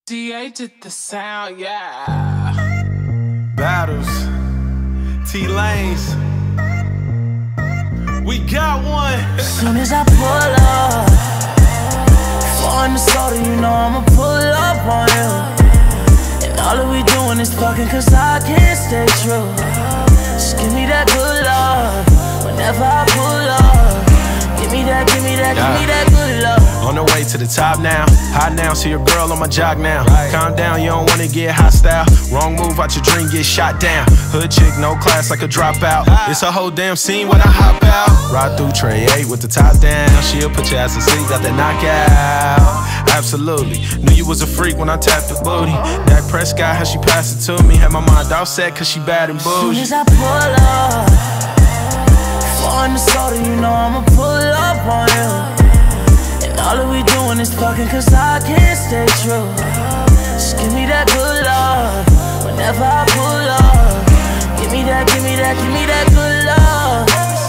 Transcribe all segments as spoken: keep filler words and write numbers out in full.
D A did the sound, yeah. Battles, T-Lanes, we got one. As soon as I pull up, foreign the soda, you know I'ma pull up on you. And all that we doing is fucking cause I can't stay true. Just give me that good love, whenever I pull up. Give me that, give me that, yeah. Give me that good love. On the way to the top now, hot now, see your girl on my jock now. Right. Calm down, you don't wanna get hostile. Wrong move, out your dream, get shot down. Hood chick, no class, like a dropout. Ah. It's a whole damn scene when I hop out. Ride through Trey eight with the top down. She'll put your ass to sleep, got that knockout. Absolutely, knew you was a freak when I tapped the booty. That Prescott, how she passed it to me. Had my mind all set cause she bad and bougie. As soon as I pull up, foreign the soda, you know I'ma pull up on you. All that we doing is fucking cause I can't stay true. Just give me that good love, whenever I pull up. Give me that, give me that, give me that good love.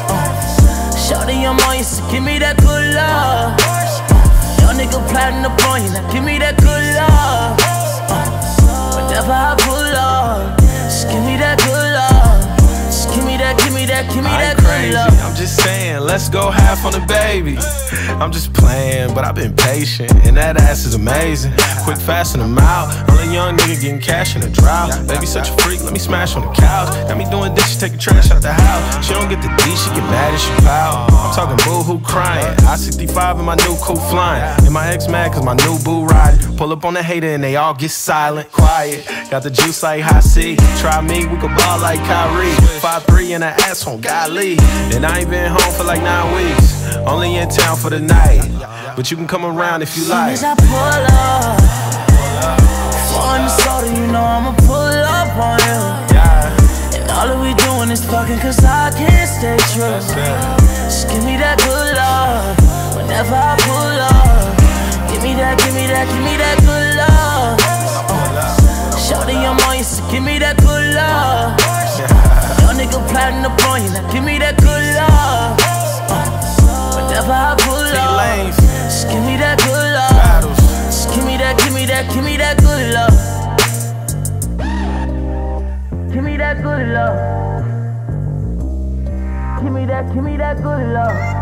uh, Shawty, I'm on you, so give me that good love. uh, Your nigga plotting up on you, now give me that good love. uh, Whenever I pull up, just give me that good love. Just give me that, give me that, give me that good love. I'm just saying, let's go half on the baby. I'm just playing, but I've been patient, and that ass is amazing. Quick, fast, and I'm out. Only young nigga getting cash in a drought. Baby such a freak, let me smash on the couch. Got me doing dishes, taking trash out the house. She don't get the D, she get mad and she pout. I'm talking boo-hoo crying. I sixty-five and my new coupe flying. And my ex mad cause my new boo riding. Pull up on the hater and they all get silent, quiet. Got the juice like hot C. Try me, we could ball like Kyrie. five three and an ass on golly. And I ain't been home for like nine weeks. Only in town for the night, but you can come around if you like. As soon as I pull up, foreign the soda, you know I'ma pull up on you. And all that we doing is fucking cause I can't stay true. Just give me that good love, whenever I pull up. Give me that, give me that, give me that good love. uh, Shawty, I'm on you, so give me that good love. Your nigga plotting up on you, now give me that good love. Whenever I pull up, just give me that good love. Just give me that, give me that, give me that good love. Give me that good love. Give me that, give me that good love.